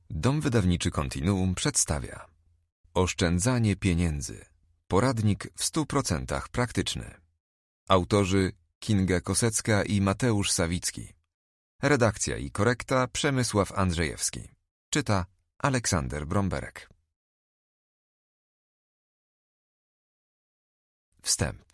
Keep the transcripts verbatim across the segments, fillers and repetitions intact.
Dom wydawniczy Kontinuum przedstawia Oszczędzanie pieniędzy. Poradnik w stu procentach praktyczny. Autorzy Kinga Kosecka i Mateusz Sawicki. Redakcja i korekta Przemysław Andrzejewski. Czyta Aleksander Bromberek. Wstęp.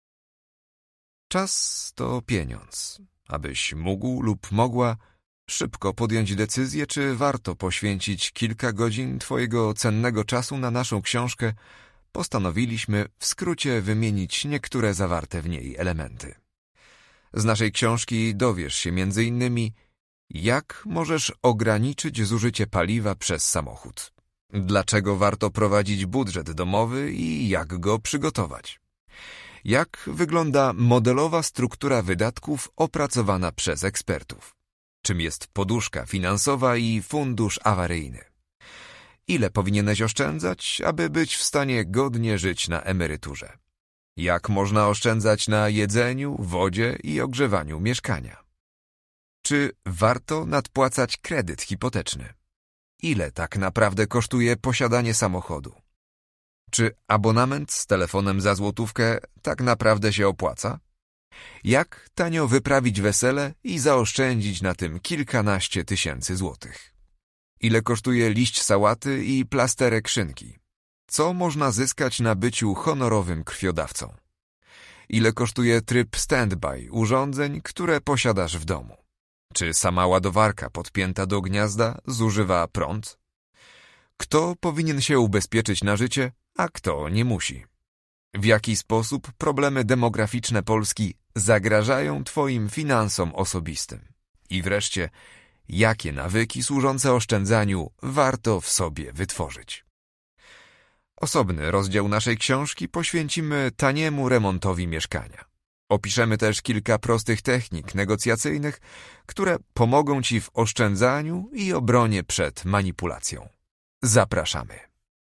Czas to pieniądz. Abyś mógł lub mogła szybko podjąć decyzję, czy warto poświęcić kilka godzin twojego cennego czasu na naszą książkę, postanowiliśmy w skrócie wymienić niektóre zawarte w niej elementy. Z naszej książki dowiesz się między innymi, jak możesz ograniczyć zużycie paliwa przez samochód, dlaczego warto prowadzić budżet domowy i jak go przygotować, jak wygląda modelowa struktura wydatków opracowana przez ekspertów, czym jest poduszka finansowa i fundusz awaryjny, ile powinieneś oszczędzać, aby być w stanie godnie żyć na emeryturze, jak można oszczędzać na jedzeniu, wodzie i ogrzewaniu mieszkania, czy warto nadpłacać kredyt hipoteczny, ile tak naprawdę kosztuje posiadanie samochodu, czy abonament z telefonem za złotówkę tak naprawdę się opłaca, jak tanio wyprawić wesele i zaoszczędzić na tym kilkanaście tysięcy złotych, ile kosztuje liść sałaty i plasterek szynki, co można zyskać na byciu honorowym krwiodawcą, ile kosztuje tryb stand-by urządzeń, które posiadasz w domu, czy sama ładowarka podpięta do gniazda zużywa prąd, kto powinien się ubezpieczyć na życie, a kto nie musi, w jaki sposób problemy demograficzne Polski zagrażają twoim finansom osobistym i wreszcie, jakie nawyki służące oszczędzaniu warto w sobie wytworzyć. Osobny rozdział naszej książki poświęcimy taniemu remontowi mieszkania. Opiszemy też kilka prostych technik negocjacyjnych, które pomogą ci w oszczędzaniu i obronie przed manipulacją. Zapraszamy.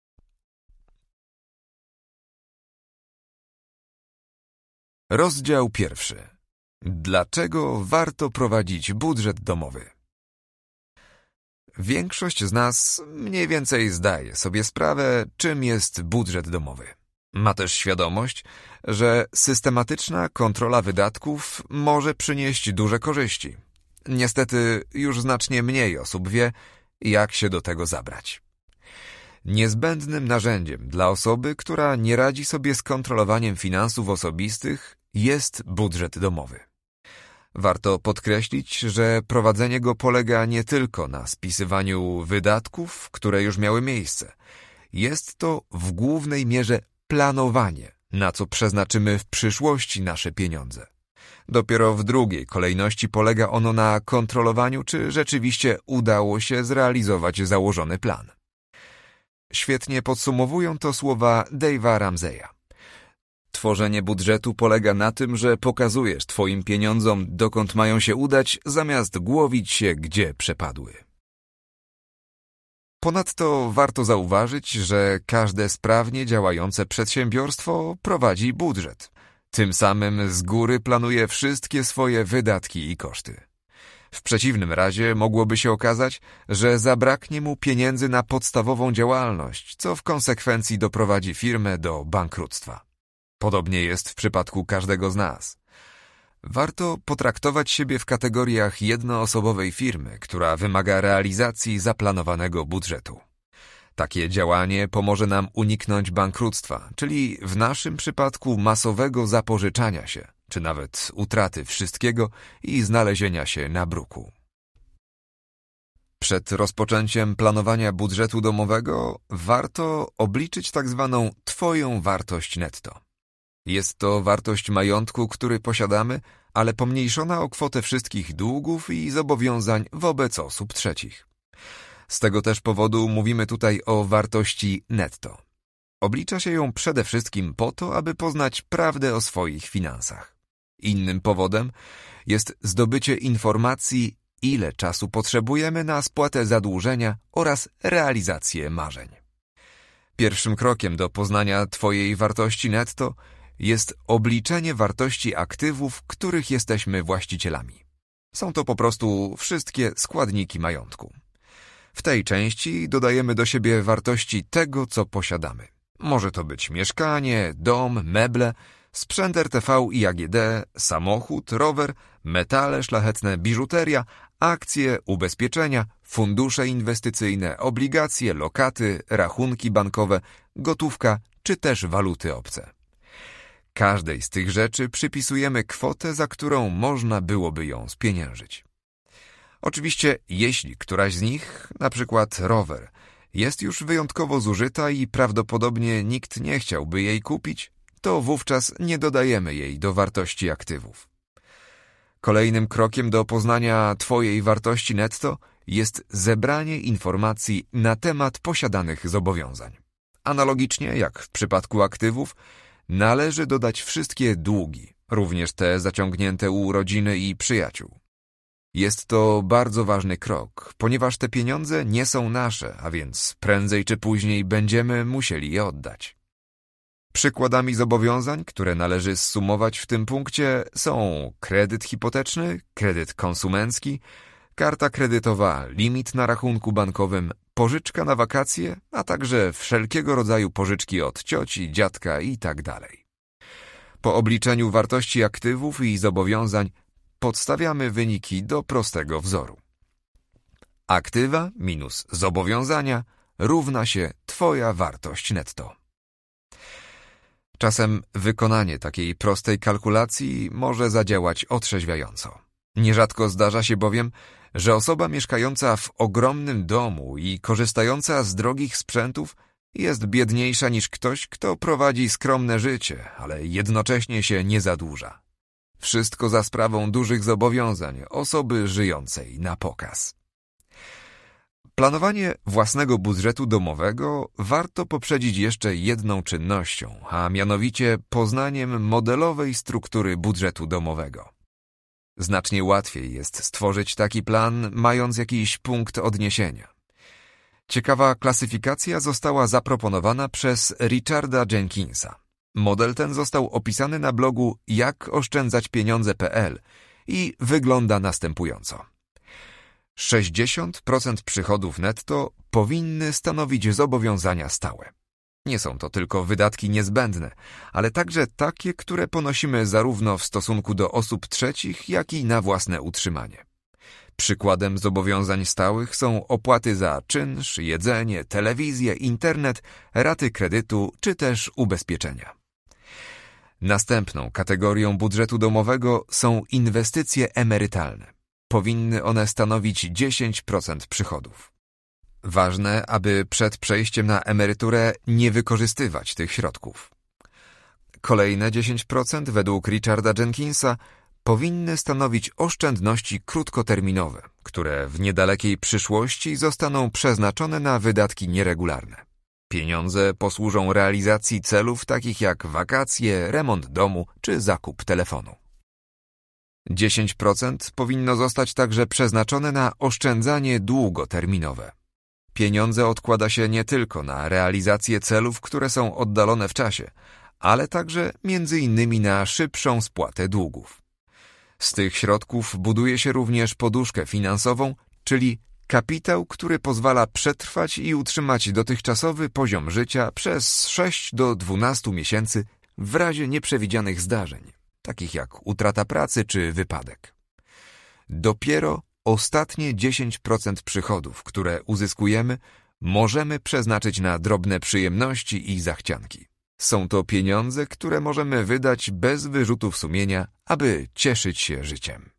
Rozdział pierwszy. Dlaczego warto prowadzić budżet domowy? Większość z nas mniej więcej zdaje sobie sprawę, czym jest budżet domowy. Ma też świadomość, że systematyczna kontrola wydatków może przynieść duże korzyści. Niestety już znacznie mniej osób wie, jak się do tego zabrać. Niezbędnym narzędziem dla osoby, która nie radzi sobie z kontrolowaniem finansów osobistych, jest budżet domowy. Warto podkreślić, że prowadzenie go polega nie tylko na spisywaniu wydatków, które już miały miejsce. Jest to w głównej mierze planowanie, na co przeznaczymy w przyszłości nasze pieniądze. Dopiero w drugiej kolejności polega ono na kontrolowaniu, czy rzeczywiście udało się zrealizować założony plan. Świetnie podsumowują to słowa Dave'a Ramseya. Tworzenie budżetu polega na tym, że pokazujesz twoim pieniądzom, dokąd mają się udać, zamiast głowić się, gdzie przepadły. Ponadto warto zauważyć, że każde sprawnie działające przedsiębiorstwo prowadzi budżet. Tym samym z góry planuje wszystkie swoje wydatki i koszty. W przeciwnym razie mogłoby się okazać, że zabraknie mu pieniędzy na podstawową działalność, co w konsekwencji doprowadzi firmę do bankructwa. Podobnie jest w przypadku każdego z nas. Warto potraktować siebie w kategoriach jednoosobowej firmy, która wymaga realizacji zaplanowanego budżetu. Takie działanie pomoże nam uniknąć bankructwa, czyli w naszym przypadku masowego zapożyczania się, czy nawet utraty wszystkiego i znalezienia się na bruku. Przed rozpoczęciem planowania budżetu domowego warto obliczyć tak zwaną twoją wartość netto. Jest to wartość majątku, który posiadamy, ale pomniejszona o kwotę wszystkich długów i zobowiązań wobec osób trzecich. Z tego też powodu mówimy tutaj o wartości netto. Oblicza się ją przede wszystkim po to, aby poznać prawdę o swoich finansach. Innym powodem jest zdobycie informacji, ile czasu potrzebujemy na spłatę zadłużenia oraz realizację marzeń. Pierwszym krokiem do poznania twojej wartości netto jest obliczenie wartości aktywów, których jesteśmy właścicielami. Są to po prostu wszystkie składniki majątku. W tej części dodajemy do siebie wartości tego, co posiadamy. Może to być mieszkanie, dom, meble, sprzęt R T V i A G D, samochód, rower, metale szlachetne, biżuteria, akcje, ubezpieczenia, fundusze inwestycyjne, obligacje, lokaty, rachunki bankowe, gotówka czy też waluty obce. Każdej z tych rzeczy przypisujemy kwotę, za którą można byłoby ją spieniężyć. Oczywiście, jeśli któraś z nich, na przykład rower, jest już wyjątkowo zużyta i prawdopodobnie nikt nie chciałby jej kupić, to wówczas nie dodajemy jej do wartości aktywów. Kolejnym krokiem do poznania Twojej wartości netto jest zebranie informacji na temat posiadanych zobowiązań. Analogicznie jak w przypadku aktywów, należy dodać wszystkie długi, również te zaciągnięte u rodziny i przyjaciół. Jest to bardzo ważny krok, ponieważ te pieniądze nie są nasze, a więc prędzej czy później będziemy musieli je oddać. Przykładami zobowiązań, które należy zsumować w tym punkcie, są kredyt hipoteczny, kredyt konsumencki, karta kredytowa, limit na rachunku bankowym, pożyczka na wakacje, a także wszelkiego rodzaju pożyczki od cioci, dziadka itd. Po obliczeniu wartości aktywów i zobowiązań podstawiamy wyniki do prostego wzoru. Aktywa minus zobowiązania równa się Twoja wartość netto. Czasem wykonanie takiej prostej kalkulacji może zadziałać otrzeźwiająco. Nierzadko zdarza się bowiem, że osoba mieszkająca w ogromnym domu i korzystająca z drogich sprzętów jest biedniejsza niż ktoś, kto prowadzi skromne życie, ale jednocześnie się nie zadłuża. Wszystko za sprawą dużych zobowiązań osoby żyjącej na pokaz. Planowanie własnego budżetu domowego warto poprzedzić jeszcze jedną czynnością, a mianowicie poznaniem modelowej struktury budżetu domowego. Znacznie łatwiej jest stworzyć taki plan, mając jakiś punkt odniesienia. Ciekawa klasyfikacja została zaproponowana przez Richarda Jenkinsa. Model ten został opisany na blogu jak oszczędzać pieniądze kropka p l i wygląda następująco. sześćdziesiąt procent przychodów netto powinny stanowić zobowiązania stałe. Nie są to tylko wydatki niezbędne, ale także takie, które ponosimy zarówno w stosunku do osób trzecich, jak i na własne utrzymanie. Przykładem zobowiązań stałych są opłaty za czynsz, jedzenie, telewizję, internet, raty kredytu czy też ubezpieczenia. Następną kategorią budżetu domowego są inwestycje emerytalne. Powinny one stanowić dziesięć procent przychodów. Ważne, aby przed przejściem na emeryturę nie wykorzystywać tych środków. Kolejne dziesięć procent według Richarda Jenkinsa powinny stanowić oszczędności krótkoterminowe, które w niedalekiej przyszłości zostaną przeznaczone na wydatki nieregularne. Pieniądze posłużą realizacji celów takich jak wakacje, remont domu czy zakup telefonu. dziesięć procent powinno zostać także przeznaczone na oszczędzanie długoterminowe. Pieniądze odkłada się nie tylko na realizację celów, które są oddalone w czasie, ale także między innymi na szybszą spłatę długów. Z tych środków buduje się również poduszkę finansową, czyli kapitał, który pozwala przetrwać i utrzymać dotychczasowy poziom życia przez sześć do dwunastu miesięcy w razie nieprzewidzianych zdarzeń, takich jak utrata pracy czy wypadek. Dopiero ostatnie dziesięć procent przychodów, które uzyskujemy, możemy przeznaczyć na drobne przyjemności i zachcianki. Są to pieniądze, które możemy wydać bez wyrzutów sumienia, aby cieszyć się życiem.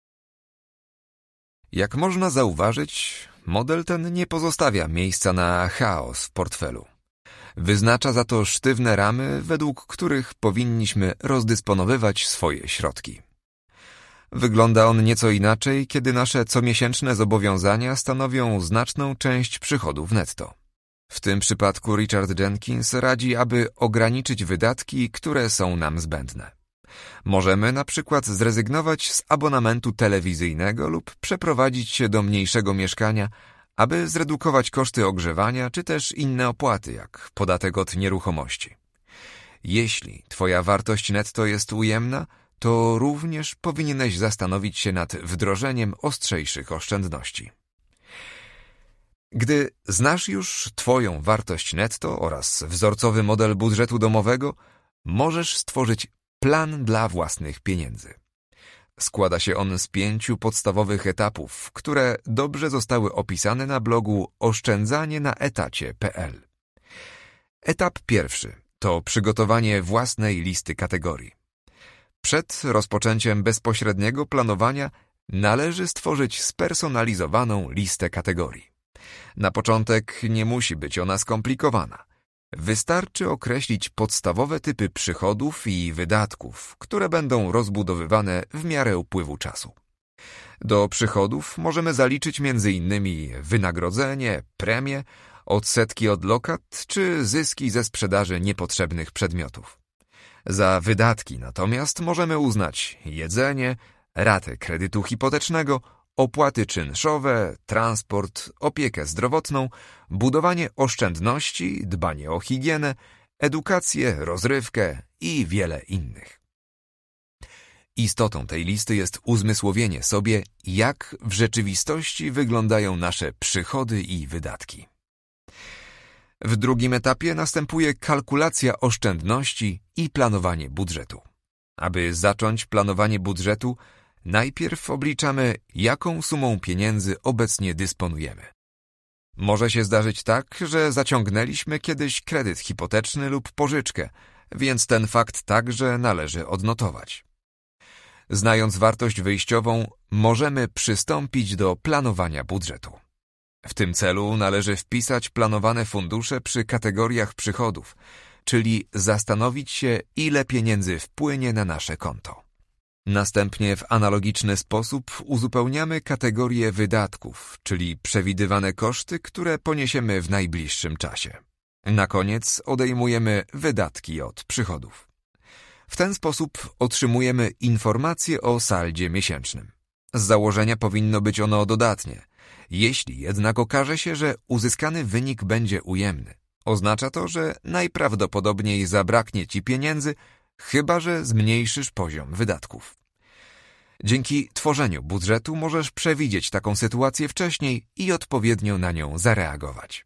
Jak można zauważyć, model ten nie pozostawia miejsca na chaos w portfelu. Wyznacza za to sztywne ramy, według których powinniśmy rozdysponowywać swoje środki. Wygląda on nieco inaczej, kiedy nasze comiesięczne zobowiązania stanowią znaczną część przychodów netto. W tym przypadku Richard Jenkins radzi, aby ograniczyć wydatki, które są nam zbędne. Możemy na przykład zrezygnować z abonamentu telewizyjnego lub przeprowadzić się do mniejszego mieszkania, aby zredukować koszty ogrzewania czy też inne opłaty, jak podatek od nieruchomości. Jeśli Twoja wartość netto jest ujemna, to również powinieneś zastanowić się nad wdrożeniem ostrzejszych oszczędności. Gdy znasz już Twoją wartość netto oraz wzorcowy model budżetu domowego, możesz stworzyć plan dla własnych pieniędzy. Składa się on z pięciu podstawowych etapów, które dobrze zostały opisane na blogu oszczędzanie na etacie kropka p l. Etap pierwszy to przygotowanie własnej listy kategorii. Przed rozpoczęciem bezpośredniego planowania należy stworzyć spersonalizowaną listę kategorii. Na początek nie musi być ona skomplikowana. Wystarczy określić podstawowe typy przychodów i wydatków, które będą rozbudowywane w miarę upływu czasu. Do przychodów możemy zaliczyć między innymi wynagrodzenie, premie, odsetki od lokat czy zyski ze sprzedaży niepotrzebnych przedmiotów. Za wydatki natomiast możemy uznać jedzenie, ratę kredytu hipotecznego, opłaty czynszowe, transport, opiekę zdrowotną, budowanie oszczędności, dbanie o higienę, edukację, rozrywkę i wiele innych. Istotą tej listy jest uzmysłowienie sobie, jak w rzeczywistości wyglądają nasze przychody i wydatki. W drugim etapie następuje kalkulacja oszczędności i planowanie budżetu. Aby zacząć planowanie budżetu, najpierw obliczamy, jaką sumą pieniędzy obecnie dysponujemy. Może się zdarzyć tak, że zaciągnęliśmy kiedyś kredyt hipoteczny lub pożyczkę, więc ten fakt także należy odnotować. Znając wartość wyjściową, możemy przystąpić do planowania budżetu. W tym celu należy wpisać planowane fundusze przy kategoriach przychodów, czyli zastanowić się, ile pieniędzy wpłynie na nasze konto. Następnie w analogiczny sposób uzupełniamy kategorię wydatków, czyli przewidywane koszty, które poniesiemy w najbliższym czasie. Na koniec odejmujemy wydatki od przychodów. W ten sposób otrzymujemy informacje o saldzie miesięcznym. Z założenia powinno być ono dodatnie. Jeśli jednak okaże się, że uzyskany wynik będzie ujemny, oznacza to, że najprawdopodobniej zabraknie Ci pieniędzy, chyba że zmniejszysz poziom wydatków. Dzięki tworzeniu budżetu możesz przewidzieć taką sytuację wcześniej i odpowiednio na nią zareagować.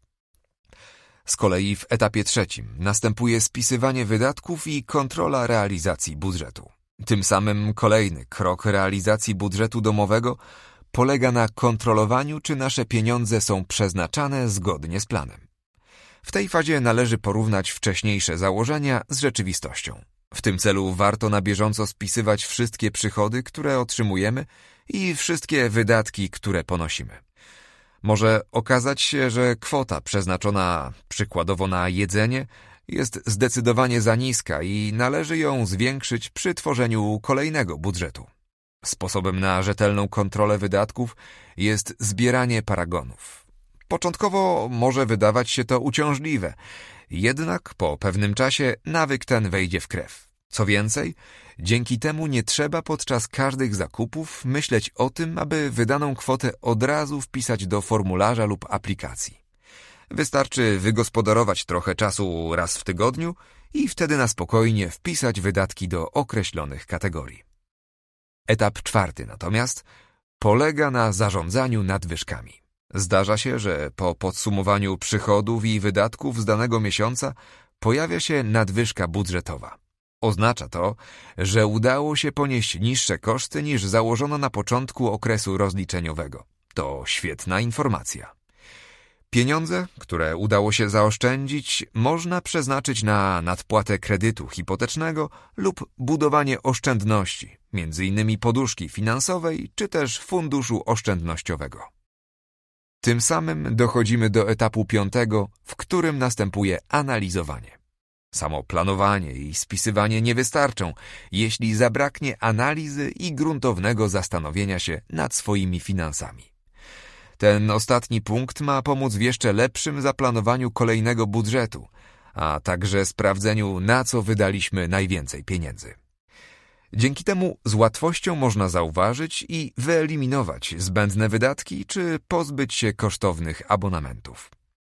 Z kolei w etapie trzecim następuje spisywanie wydatków i kontrola realizacji budżetu. Tym samym kolejny krok realizacji budżetu domowego polega na kontrolowaniu, czy nasze pieniądze są przeznaczane zgodnie z planem. W tej fazie należy porównać wcześniejsze założenia z rzeczywistością. W tym celu warto na bieżąco spisywać wszystkie przychody, które otrzymujemy i wszystkie wydatki, które ponosimy. Może okazać się, że kwota przeznaczona przykładowo na jedzenie jest zdecydowanie za niska i należy ją zwiększyć przy tworzeniu kolejnego budżetu. Sposobem na rzetelną kontrolę wydatków jest zbieranie paragonów. Początkowo może wydawać się to uciążliwe, jednak po pewnym czasie nawyk ten wejdzie w krew. Co więcej, dzięki temu nie trzeba podczas każdych zakupów myśleć o tym, aby wydaną kwotę od razu wpisać do formularza lub aplikacji. Wystarczy wygospodarować trochę czasu raz w tygodniu i wtedy na spokojnie wpisać wydatki do określonych kategorii. Etap czwarty natomiast polega na zarządzaniu nadwyżkami. Zdarza się, że po podsumowaniu przychodów i wydatków z danego miesiąca pojawia się nadwyżka budżetowa. Oznacza to, że udało się ponieść niższe koszty niż założono na początku okresu rozliczeniowego. To świetna informacja. Pieniądze, które udało się zaoszczędzić, można przeznaczyć na nadpłatę kredytu hipotecznego lub budowanie oszczędności, między innymi poduszki finansowej czy też funduszu oszczędnościowego. Tym samym dochodzimy do etapu piątego, w którym następuje analizowanie. Samo planowanie i spisywanie nie wystarczą, jeśli zabraknie analizy i gruntownego zastanowienia się nad swoimi finansami. Ten ostatni punkt ma pomóc w jeszcze lepszym zaplanowaniu kolejnego budżetu, a także sprawdzeniu, na co wydaliśmy najwięcej pieniędzy. Dzięki temu z łatwością można zauważyć i wyeliminować zbędne wydatki czy pozbyć się kosztownych abonamentów.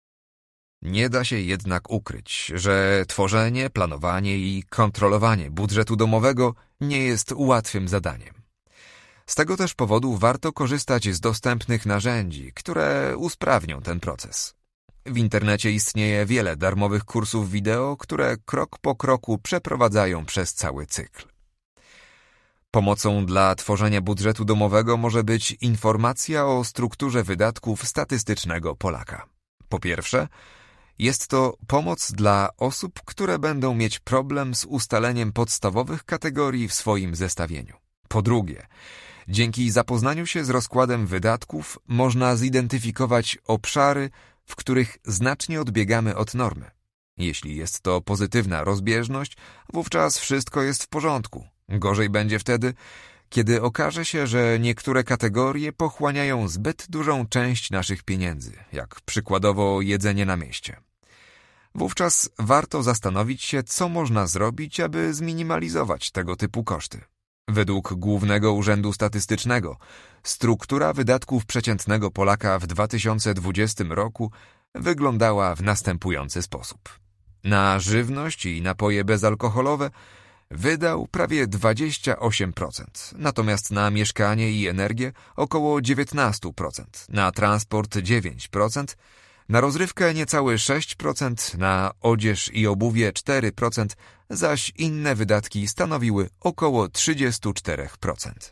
Nie da się jednak ukryć, że tworzenie, planowanie i kontrolowanie budżetu domowego nie jest łatwym zadaniem. Z tego też powodu warto korzystać z dostępnych narzędzi, które usprawnią ten proces. W internecie istnieje wiele darmowych kursów wideo, które krok po kroku przeprowadzają przez cały cykl. Pomocą dla tworzenia budżetu domowego może być informacja o strukturze wydatków statystycznego Polaka. Po pierwsze, jest to pomoc dla osób, które będą mieć problem z ustaleniem podstawowych kategorii w swoim zestawieniu. Po drugie, dzięki zapoznaniu się z rozkładem wydatków można zidentyfikować obszary, w których znacznie odbiegamy od normy. Jeśli jest to pozytywna rozbieżność, wówczas wszystko jest w porządku. Gorzej będzie wtedy, kiedy okaże się, że niektóre kategorie pochłaniają zbyt dużą część naszych pieniędzy, jak przykładowo jedzenie na mieście. Wówczas warto zastanowić się, co można zrobić, aby zminimalizować tego typu koszty. Według Głównego Urzędu Statystycznego struktura wydatków przeciętnego Polaka w dwa tysiące dwudziestym roku wyglądała w następujący sposób. Na żywność i napoje bezalkoholowe wydał prawie dwadzieścia osiem procent, natomiast na mieszkanie i energię około dziewiętnaście procent, na transport dziewięć procent, na rozrywkę niecałe sześć procent, na odzież i obuwie cztery procent, zaś inne wydatki stanowiły około trzydzieści cztery procent.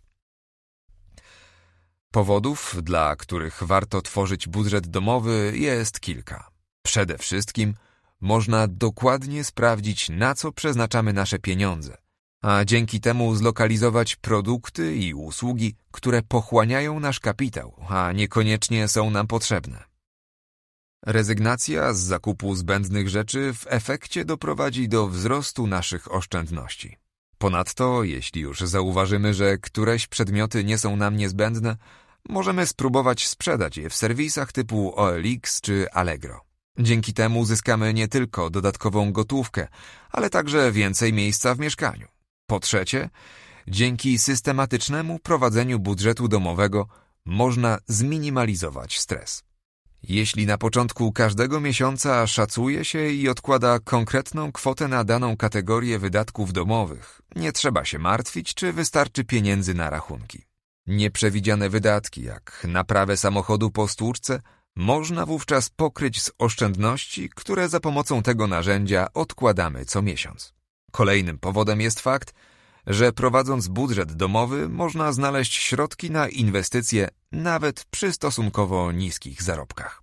Powodów, dla których warto tworzyć budżet domowy, jest kilka. Przede wszystkim można dokładnie sprawdzić, na co przeznaczamy nasze pieniądze, a dzięki temu zlokalizować produkty i usługi, które pochłaniają nasz kapitał, a niekoniecznie są nam potrzebne. Rezygnacja z zakupu zbędnych rzeczy w efekcie doprowadzi do wzrostu naszych oszczędności. Ponadto, jeśli już zauważymy, że któreś przedmioty nie są nam niezbędne, możemy spróbować sprzedać je w serwisach typu O L X czy Allegro. Dzięki temu zyskamy nie tylko dodatkową gotówkę, ale także więcej miejsca w mieszkaniu. Po trzecie, dzięki systematycznemu prowadzeniu budżetu domowego można zminimalizować stres. Jeśli na początku każdego miesiąca szacuje się i odkłada konkretną kwotę na daną kategorię wydatków domowych, nie trzeba się martwić, czy wystarczy pieniędzy na rachunki. Nieprzewidziane wydatki, jak naprawę samochodu po stłuczce, można wówczas pokryć z oszczędności, które za pomocą tego narzędzia odkładamy co miesiąc. Kolejnym powodem jest fakt, że prowadząc budżet domowy można znaleźć środki na inwestycje nawet przy stosunkowo niskich zarobkach.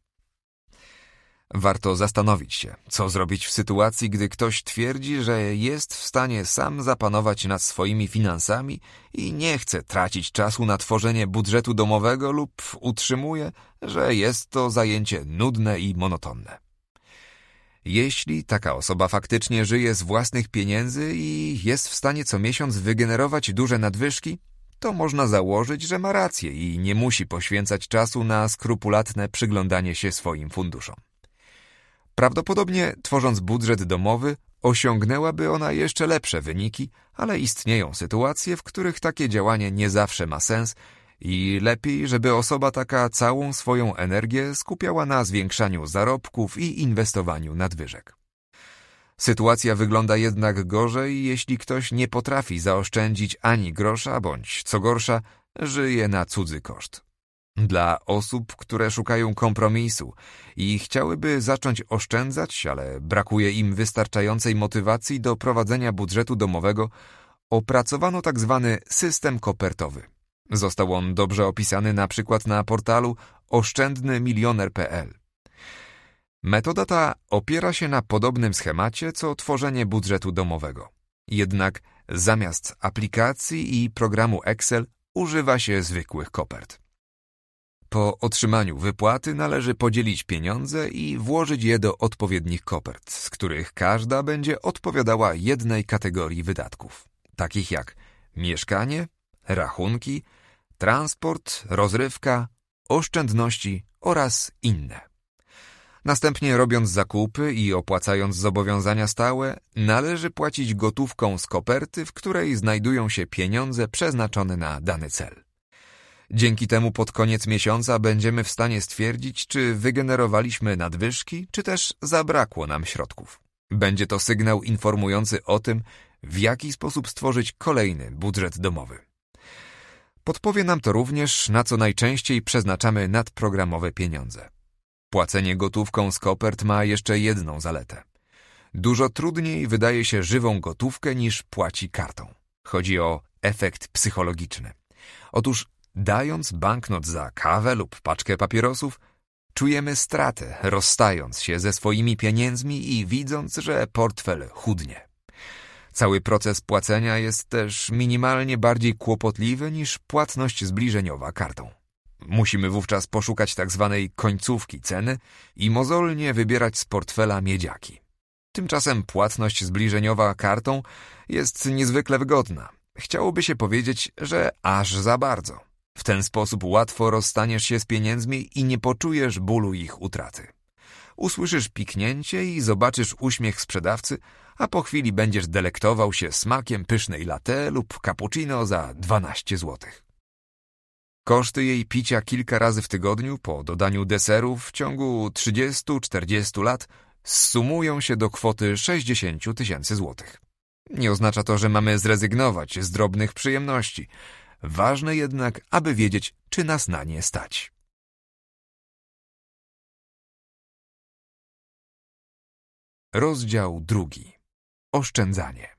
Warto zastanowić się, co zrobić w sytuacji, gdy ktoś twierdzi, że jest w stanie sam zapanować nad swoimi finansami i nie chce tracić czasu na tworzenie budżetu domowego lub utrzymuje, że jest to zajęcie nudne i monotonne. Jeśli taka osoba faktycznie żyje z własnych pieniędzy i jest w stanie co miesiąc wygenerować duże nadwyżki, to można założyć, że ma rację i nie musi poświęcać czasu na skrupulatne przyglądanie się swoim funduszom. Prawdopodobnie, tworząc budżet domowy, osiągnęłaby ona jeszcze lepsze wyniki, ale istnieją sytuacje, w których takie działanie nie zawsze ma sens i lepiej, żeby osoba taka całą swoją energię skupiała na zwiększaniu zarobków i inwestowaniu nadwyżek. Sytuacja wygląda jednak gorzej, jeśli ktoś nie potrafi zaoszczędzić ani grosza, bądź co gorsza, żyje na cudzy koszt. Dla osób, które szukają kompromisu i chciałyby zacząć oszczędzać, ale brakuje im wystarczającej motywacji do prowadzenia budżetu domowego, opracowano tak zwany system kopertowy. Został on dobrze opisany na przykład na portalu oszczędny milioner kropka p l. Metoda ta opiera się na podobnym schemacie, co tworzenie budżetu domowego. Jednak zamiast aplikacji i programu Excel używa się zwykłych kopert. Po otrzymaniu wypłaty należy podzielić pieniądze i włożyć je do odpowiednich kopert, z których każda będzie odpowiadała jednej kategorii wydatków, takich jak mieszkanie, rachunki, transport, rozrywka, oszczędności oraz inne. Następnie, robiąc zakupy i opłacając zobowiązania stałe, należy płacić gotówką z koperty, w której znajdują się pieniądze przeznaczone na dany cel. Dzięki temu pod koniec miesiąca będziemy w stanie stwierdzić, czy wygenerowaliśmy nadwyżki, czy też zabrakło nam środków. Będzie to sygnał informujący o tym, w jaki sposób stworzyć kolejny budżet domowy. Podpowie nam to również, na co najczęściej przeznaczamy nadprogramowe pieniądze. Płacenie gotówką z kopert ma jeszcze jedną zaletę. Dużo trudniej wydaje się żywą gotówkę niż płaci kartą. Chodzi o efekt psychologiczny. Otóż dając banknot za kawę lub paczkę papierosów, czujemy stratę, rozstając się ze swoimi pieniędzmi i widząc, że portfel chudnie. Cały proces płacenia jest też minimalnie bardziej kłopotliwy niż płatność zbliżeniowa kartą. Musimy wówczas poszukać tak zwanej końcówki ceny i mozolnie wybierać z portfela miedziaki. Tymczasem płatność zbliżeniowa kartą jest niezwykle wygodna. Chciałoby się powiedzieć, że aż za bardzo. W ten sposób łatwo rozstaniesz się z pieniędzmi i nie poczujesz bólu ich utraty. Usłyszysz piknięcie i zobaczysz uśmiech sprzedawcy, a po chwili będziesz delektował się smakiem pysznej latte lub cappuccino za dwanaście złotych. Koszty jej picia kilka razy w tygodniu po dodaniu deserów w ciągu trzydziestu czterdziestu lat zsumują się do kwoty sześćdziesiąt tysięcy złotych. Nie oznacza to, że mamy zrezygnować z drobnych przyjemności. Ważne jednak, aby wiedzieć, czy nas na nie stać. Rozdział drugi. Oszczędzanie.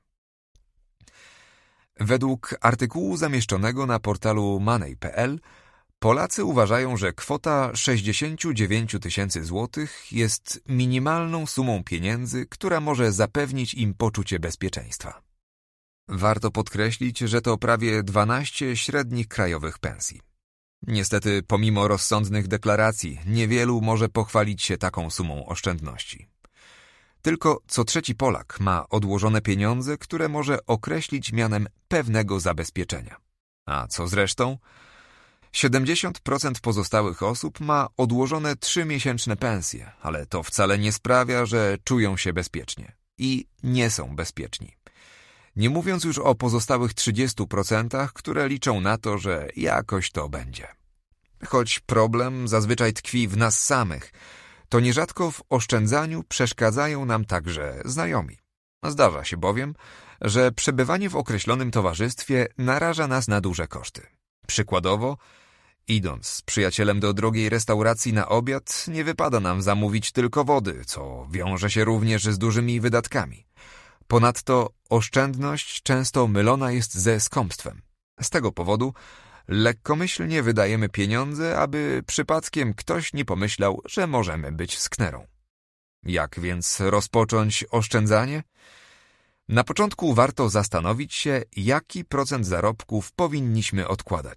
Według artykułu zamieszczonego na portalu money kropka p l Polacy uważają, że kwota sześćdziesiąt dziewięć tysięcy złotych jest minimalną sumą pieniędzy, która może zapewnić im poczucie bezpieczeństwa. Warto podkreślić, że to prawie dwanaście średnich krajowych pensji. Niestety, pomimo rozsądnych deklaracji, niewielu może pochwalić się taką sumą oszczędności. Tylko co trzeci Polak ma odłożone pieniądze, które może określić mianem pewnego zabezpieczenia. A co z resztą? siedemdziesiąt procent pozostałych osób ma odłożone trzymiesięczne pensje, ale to wcale nie sprawia, że czują się bezpiecznie. I nie są bezpieczni. Nie mówiąc już o pozostałych trzydziestu procentach, które liczą na to, że jakoś to będzie. Choć problem zazwyczaj tkwi w nas samych, to nierzadko w oszczędzaniu przeszkadzają nam także znajomi. Zdarza się bowiem, że przebywanie w określonym towarzystwie naraża nas na duże koszty. Przykładowo, idąc z przyjacielem do drogiej restauracji na obiad, nie wypada nam zamówić tylko wody, co wiąże się również z dużymi wydatkami. Ponadto oszczędność często mylona jest ze skąpstwem. Z tego powodu lekkomyślnie wydajemy pieniądze, aby przypadkiem ktoś nie pomyślał, że możemy być sknerą. Jak więc rozpocząć oszczędzanie? Na początku warto zastanowić się, jaki procent zarobków powinniśmy odkładać.